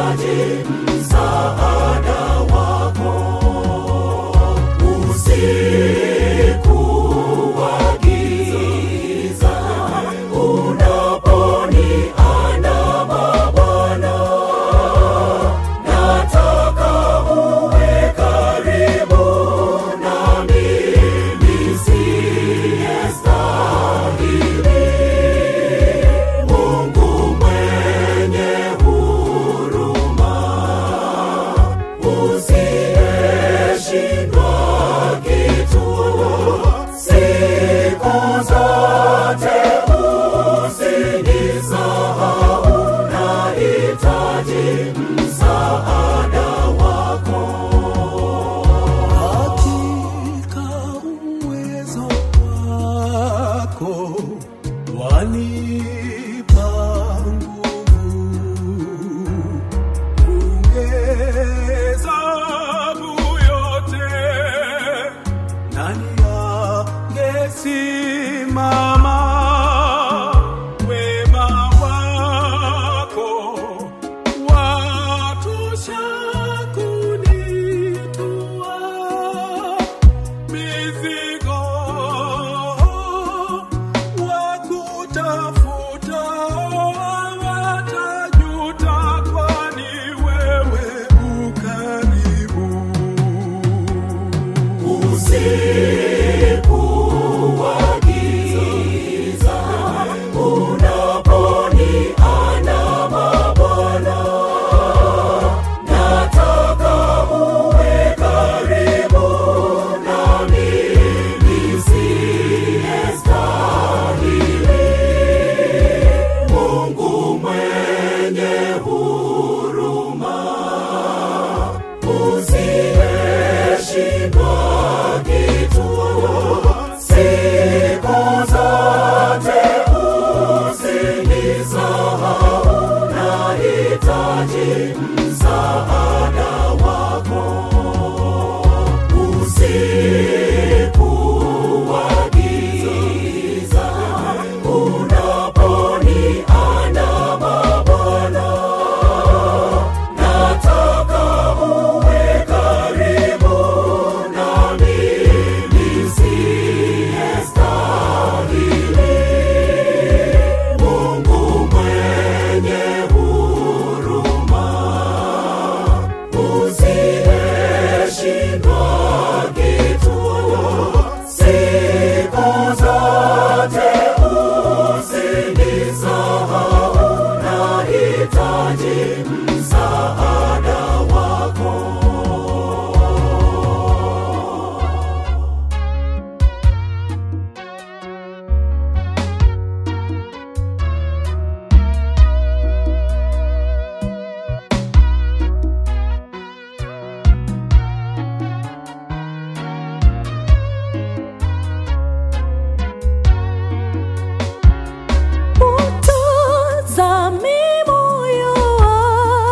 nahitaji msaada wako. Usiku wa giza unaponiandama Bwana, nataka uwe karibu nami nisiyestahili. Mungu mwenye huruma, usiyeshindwa kitu, siku zote usinisahau, nahitaji msaada wako. Katika uwezo wako wanipa nguvu, ungehesabu yote, nani angesimama? Wema wako watosha kunitua mizigo, wakutafuta watajuta, kwani wewe ukaribu. Usiku wa giza unaponiandama Bwana, nataka uwe karibu nami nisiyestahili. Mungu mwenye huruma, usiyeshindwa kitu, siku zote usinisahau, nahitaji msaada wako. Usiku wa giza unaponiandama Bwana, nataka uwe karibu nami nisiyestahili. Mungu mwenye huruma, usiyeshindwa kitu, siku zote usinisahau, nahitaji msaada wako. Utazame moyo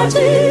nahitaji